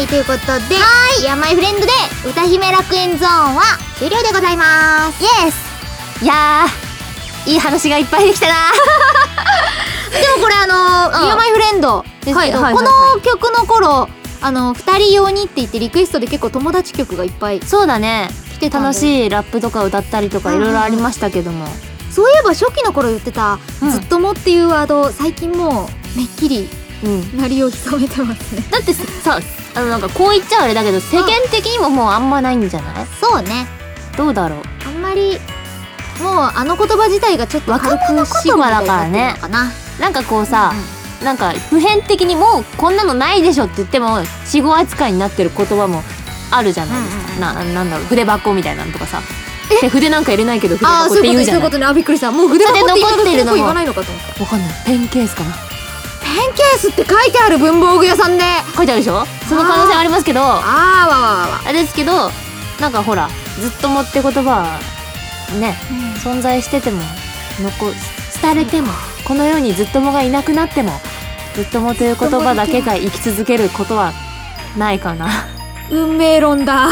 はいということで、イヤマイフレンドで歌姫楽園ゾーンは終了でございます。 イエス。いやー、いい話がいっぱいできたなでもこれイヤマイフレンドですけど、この曲の頃2人用にって言ってリクエストで結構友達曲がいっぱいそうだね、 来てたんで、 楽しいラップとか歌ったりとかいろいろありましたけども、 そういえば初期の頃言ってたずっともっていうワード、最近もうめっきり鳴りを潜めてますね。 だってさ、なんかこう言っちゃあれだけど世間的にももうあんまないんじゃない？ そうね、 どうだろう、 あんまりもう言葉自体がちょっと若者言葉だからね。なんかこうさ、なんか普遍的にもうこんなのないでしょって言っても死語扱いになってる言葉もあるじゃないですか。なんだろう、筆箱みたいなのとかさ、で筆なんか入れないけど筆箱って言うじゃない。 そういうことね。びっくりした。もう筆箱って残ってるのも言わないのかと思った。 わかんない。ペンケースかな。 ペンケースって書いてある文房具屋さんで書いてあるでしょ。その可能性ありますけど、 あれですけど、なんかほらずっともって言葉はね、存在してても廃れても、この世にずっともがいなくなってもずっともという言葉だけが生き続けることはないかな。 運命論だ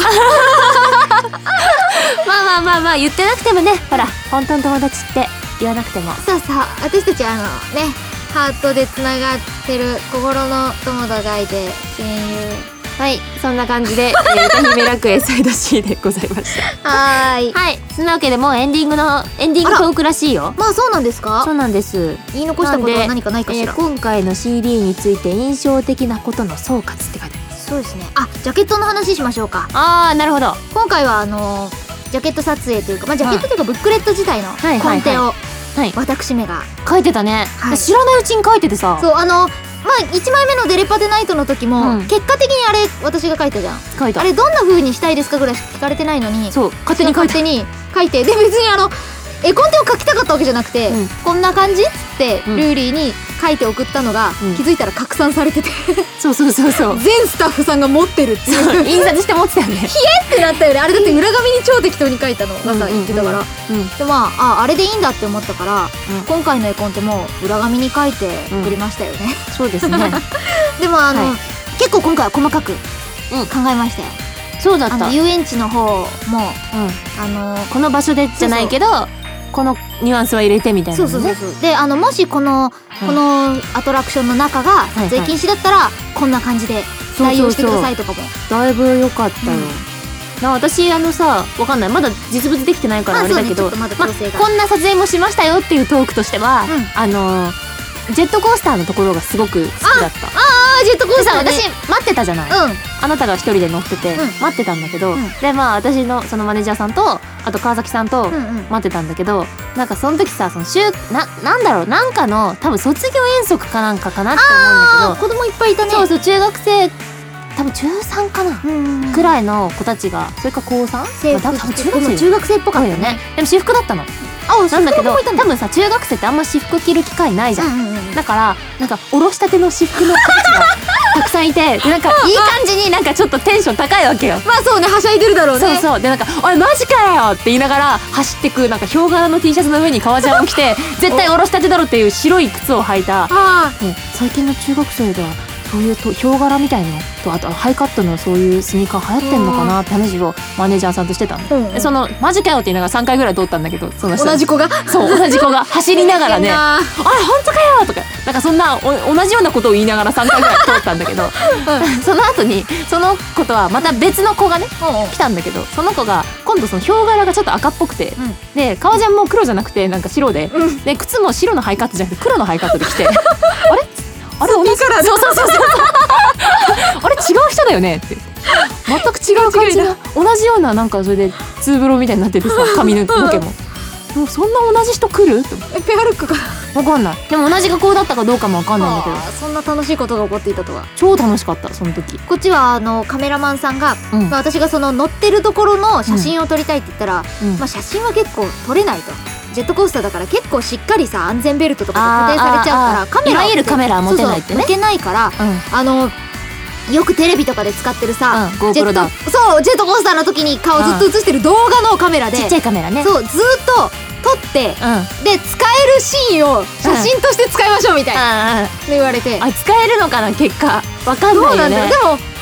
まあ言ってなくてもね、ほら本当の友達って言わなくても、 さあ私たちハートでつながってる心の友達で親友。 はい、そんな感じで歌姫楽園サイド C でございましたはい、そんなわけでもうエンディングトークらしいよ。 まあそうなんですか。 そうなんです。 言い残したことは何かないかしら。 今回の CD について印象的なことの総括って書いてあります。 そうですね。ジャケットの話しましょうか。 なるほど。 今回はジャケット撮影というか、ジャケットというかブックレット自体のコンテを私めが書いてたね。知らないうちに書いててさ。 そう1枚目のデレパテナイトの時も、結果的にあれ私が書いたじゃん。あれどんな風にしたいですかぐらいしか聞かれてないのに、 そう勝手に書いて、で別に絵コンテを書きたかったわけじゃなくて、こんな感じっつってルーリーに書いて送ったのが、気づいたら拡散されててそう全スタッフさんが持ってるっていう印刷して持ってたよね。 ひえってなったよね。あれだって裏紙に超適当に書いたのがさ言ってたから、であれでいいんだって思ったから、今回の絵コンテも裏紙に書いて送りましたよね。 そうですね。 でも結構今回は細かく考えましたよ。 そうだった。 遊園地の方もこの場所でじゃないけどこのニュアンスは入れてみたいなね。そうでもしこのアトラクションの中が撮影禁止だったらこんな感じで代用してくださいとかもだいぶ良かったよ。私さ、わかんない、まだ実物できてないからあれだけど、こんな撮影もしましたよっていうトークとしては、ジェットコースターのところがすごく好きだった。 ジェットコースターね。 私待ってたじゃない。あなたが一人で乗ってて待ってたんだけど、で私のそのマネージャーさんとあと川崎さんと待ってたんだけど、なんかその時さ、なんだろう、なんかの多分卒業遠足かなんかかなって思うんだけど、 子供いっぱいいたね。 そう中学生多分中3かなくらいの子たちが、それか高 3？ 多分中学生っぽかったよね。 でも私服だったの。なんだけど多分さ、中学生ってあんま私服着る機会ないじゃん。だからなんかおろしたての私服の子たちがたくさんいて、でなんかいい感じになんかちょっとテンション高いわけよ。 そうね、はしゃいでるだろうね。 でなんか「おいマジかよ!」って言いながら走ってく、なんかヒョウ柄の T シャツの上に革ジャンを着て絶対おろしたてだろっていう白い靴を履いた、最近の中学生ではそういうヒョウ柄みたいのと、あとハイカットのそういうスニーカー流行ってんのかなって話をマネージャーさんとしてたの。そのマジかよって言いながら3回ぐらい通ったんだけど、その人同じ子が走りながらね「あれ本当かよ!」とか、なんかそんな同じようなことを言いながら3回ぐらい通ったんだけどその後にその子とはまた別の子がね来たんだけど、その子が今度そのヒョウ柄がちょっと赤っぽくて、で革ジャンも黒じゃなくてなんか白で、で靴も白のハイカットじゃなくて黒のハイカットで来てあれ同じからそうあれ違う人だよねって全く違う感じの同じような、なんかそれでツーブロみたいになっててさ、髪の毛ももうそんな同じ人来るってペアルックか分かんない。でも同じ学校だったかどうかも分かんないんだけど、 そんな楽しいことが起こっていたとは。 超楽しかったその時。 こっちはカメラマンさんが、私がその乗ってるところの写真を撮りたいって言ったら、写真は結構撮れないと。ジェットコースターだから結構しっかりさ安全ベルトとかで固定されちゃうから、 いわゆるカメラは持てないってね。 持てないから、よくテレビとかで使ってるさ、 GoPro だ。 ジェットコースターの時に顔ずっと映してる動画のカメラで、 ちっちゃいカメラね。 そうずっと撮って、で使えるシーンを写真として使いましょうみたいな言われて、 使えるのかな結果わかんないよね。 でも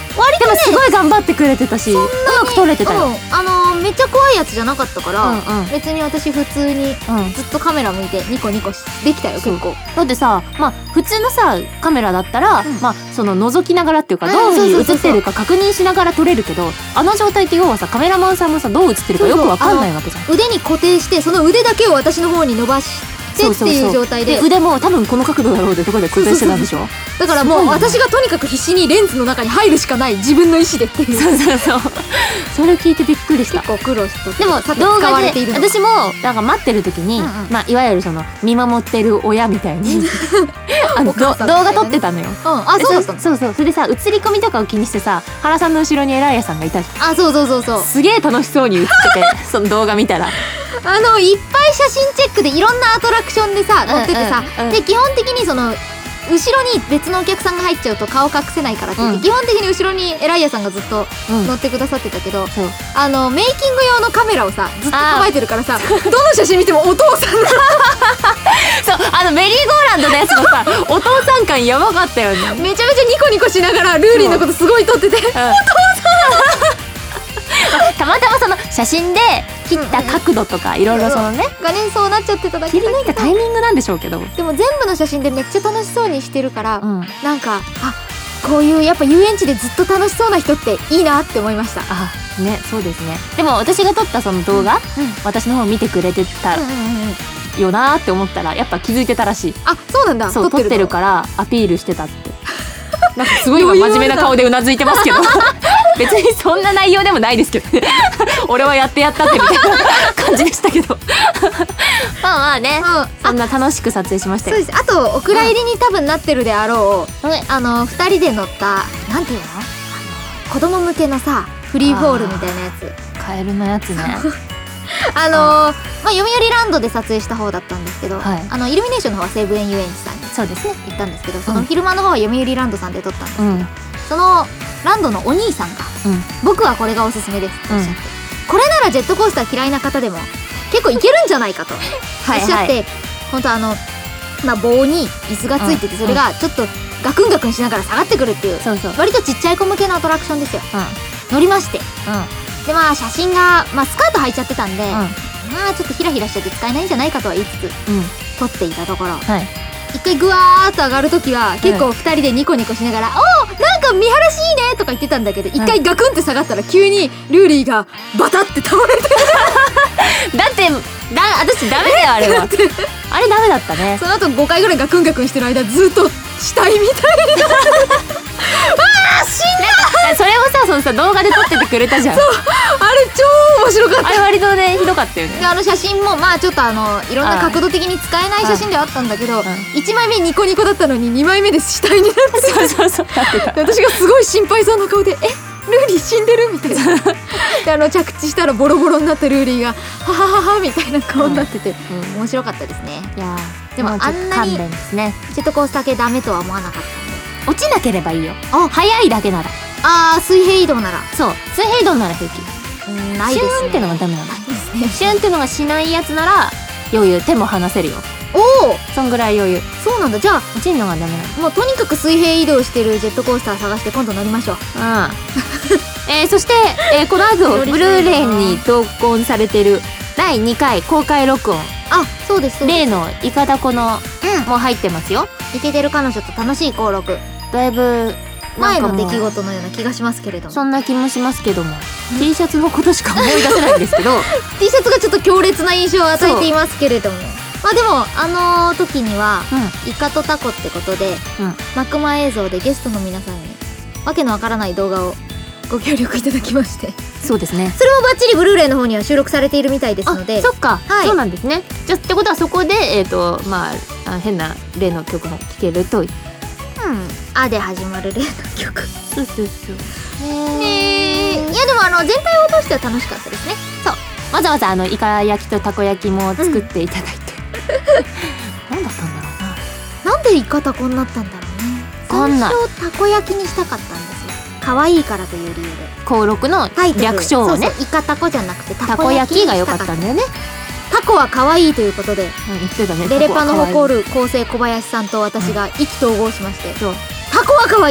割とねでもすごい頑張ってくれてたし、うまく撮れてたよ。 めっちゃ怖いやつじゃなかったから、 うんうん別に私普通にうんずっとカメラ向いてニコニコできたよ結構。 だってさ、まあ普通のさカメラだったら、 うんまあその覗きながらっていうかうんどういう風に映そうそうそうそうってるか確認しながら撮れるけど、あの状態って要はさカメラマンさんもさどう映ってるかよくわかんないわけじゃん。 腕に固定してその腕だけを私の方に伸ばしてっていう状態で、 腕も多分この角度だろうってところで固定してたんでしょ。 だからもうすごいね私がとにかく必死にレンズの中に入るしかない自分の意思でっていうそうそうそう。それ聞いてびっくりした結。構苦労したでもさて動使わ画でれているの私もなんか待ってる時に、 うんうんまあいわゆるその見守ってる親みたいにお母さんみたいなね動画撮ってたのよ。 あそうだったのそうそう。それでさ映り込みとかを気にしてさ原さんの後ろにエライアさんがいたじゃん。 そうそうそうそうすげえ楽しそうに映っててその動画見たらいっぱい写真チェックでいろんなアトラクションでさ乗っててさ、 うんうんうんで基本的にその後ろに別のお客さんが入っちゃうと顔隠せないからって言って、 うん基本的に後ろにエライアさんがずっとうん乗ってくださってたけど、 そうメイキング用のカメラをさずっと構えてるからさどの写真見てもお父さんがそうメリーゴーランドのやつもさお父さん感やばかったよね。 めちゃめちゃニコニコしながらルーリーのことすごい撮っててたまたまその写真で切った角度とかいろいろそのねがねそうなっちゃってただけ切り抜いたタイミングなんでしょうけど、 でも全部の写真でめっちゃ楽しそうにしてるから、 うん、 なんかこういうやっぱ遊園地でずっと楽しそうな人っていいなって思いました。 あねそうですね。でも私が撮ったその動画、私の方見てくれてたよなーって思ったらやっぱ気づいてたらしい。 そうなんだ。 そう撮ってるかからアピールしてたってなんかすごい今真面目な顔でうなずいてますけど別にそんな内容でもないですけどね俺はやってやったってみたいな感じでしたけどまあまあね、そんな楽しく撮影しましたよ。 そうです。あとお蔵入りに多分なってるであろう、2人で乗ったなんていうの子供向けのさフリーフォールみたいなやつ、 カエルのやつね読売ランドで撮影した方だったんですけど、 はいイルミネーションの方は西武園遊園地さんにそうですね。 行ったんですけど、その昼間の方は読売ランドさんで撮ったんですけど、 うんそのランドのお兄さんがうん僕はこれがおすすめですっておっしゃって、これならジェットコースター嫌いな方でも結構いけるんじゃないかとおっしゃって本当棒に椅子がついてて、それがちょっとガクンガクンしながら下がってくるっていうそうそう割とちっちゃい子向けのアトラクションですよ。 う乗りまして、 んで写真が、スカート履いちゃってたんで、 うんちょっとヒラヒラしちゃって使えないんじゃないかとは言いつつうん撮っていたところ、 はい一回グワーッと上がるときは結構2人でニコニコしながら「おーなんか見晴らしいね」とか言ってたんだけど、一回ガクンって下がったら急にルーリーがバタって倒れてだって私ダメだよあれはあれダメだったね。 その後5回ぐらいガクンガクンしてる間ずっと死体みたいになって死んだそれをさそのさ動画で撮っててくれたじゃん。 あれ超面白かった。 あれ割とねひどかったよね。 で写真もちょっといろんな角度的に使えない写真ではあったんだけど、1枚目ニコニコだったのに2枚目で死体になってそうそうそうなってた。 で私がすごい心配そうな顔で「ルーリー死んでる?」みたいなで着地したらボロボロになったルーリーが「はははは」みたいな顔になってて、面白かったですね。 いやでもあんなに勘弁ですね。 ジェットコースター系ダメとは思わなかったんで。 落ちなければいいよ。早いだけなら。 水平移動ならそう水平移動なら平気。 ないですね。 シューンってのがダメなの。 ですね。 シューンってのがしないやつなら余裕、手も離せるよ。 おお、 そんぐらい余裕。 そうなんだ。じゃあ落ちんのがダメなの。 もうとにかく水平移動してるジェットコースター探して今度乗りましょう。 そして、この後ブルーレイに投稿されてる第2回公開録音、 そうですそうです。 例のイカダコのも入ってますよ。 イケてる彼女と楽しい登録、 だいぶ前の出来事のような気がしますけれども、 そんな気もしますけども、T シャツのことしか思い出せないんですけど T シャツがちょっと強烈な印象を与えていますけれども、でも時には、イカとタコってことで、マクマ映像でゲストの皆さんにわけのわからない動画をご協力いただきまして、 そうですね。 それもバッチリブルーレイの方には収録されているみたいですので。 そっか、そうなんですね。じゃってことはそこで変な例の曲も聴けるという。 で始まる例の曲。 そうそうそう。 いやでも全体を通しては楽しかったですね。 そう。わざわざイカ焼きとたこ焼きも作っていただいて。何だったんだろうな。 なんでイカタコになったんだろうね。最初たこ焼きにしたかったんですよ。可愛いからという理由で。 登録の略称をね。 イカタコじゃなくてたこ焼きが良かったんだよね。 タコは可愛いということで、 言ってたね。 レレパの誇る構成小林さんと私が意気投合しまして、タコは可愛い、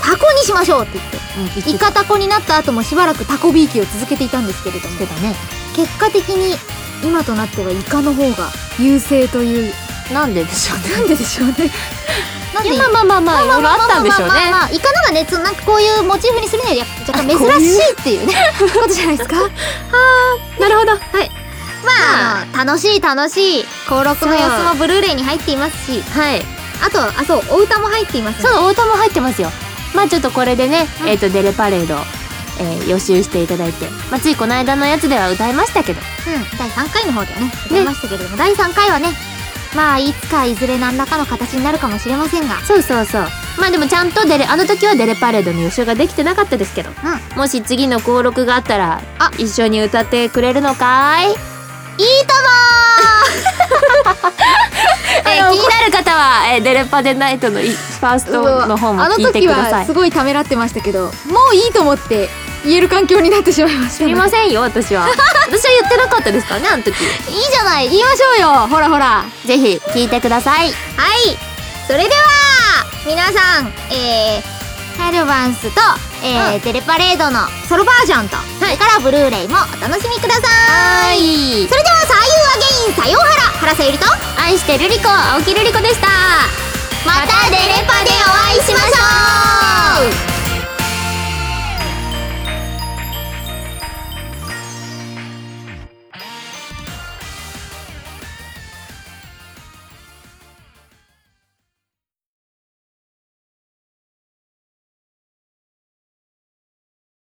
タコにしましょうって言って、イカタコになった後もしばらくタコビーキを続けていたんですけれども、結果的に今となってはイカの方が優勢という。 なんででしょうね。 なんででしょうね。 まあいろいろあったんでしょうね。 イカのがね、なんかこういうモチーフにするには若干珍しいっていうねことじゃないですか。 なるほど。はい。 まあ楽しい登録の様子もブルーレイに入っていますし、 はい。 あとそうお歌も入っています。 そう、お歌も入ってますよ。まあちょっとこれでね、デレパレード予習していただいて、まあついこの間のやつでは歌いましたけど、 第3回の方ではね歌いましたけれども、第3回はね、まあいつかいずれ何らかの形になるかもしれませんが、 そう。まあでもちゃんとあの時はデレパレードの予習ができてなかったですけど、もし次の登録があったら一緒に歌ってくれるのかい？ いいとも気になる方はデレパデナイトのファーストの方も聞いてください。 あの時はすごいためらってましたけど、もういいと思って言える環境になってしまいました。 知りませんよ、私は言ってなかったですからね、あの時。 いいじゃない、言いましょうよ。ほらぜひ聞いてください。 はい、それでは皆さん、ヘルバンスと、デレパレードのソロバージョンと、それからブルーレイもお楽しみください。それではさゆうアゲイン、さようはら、原さゆりと愛してるりこ、青木るりこでした。 またデレパでお会いしましょう。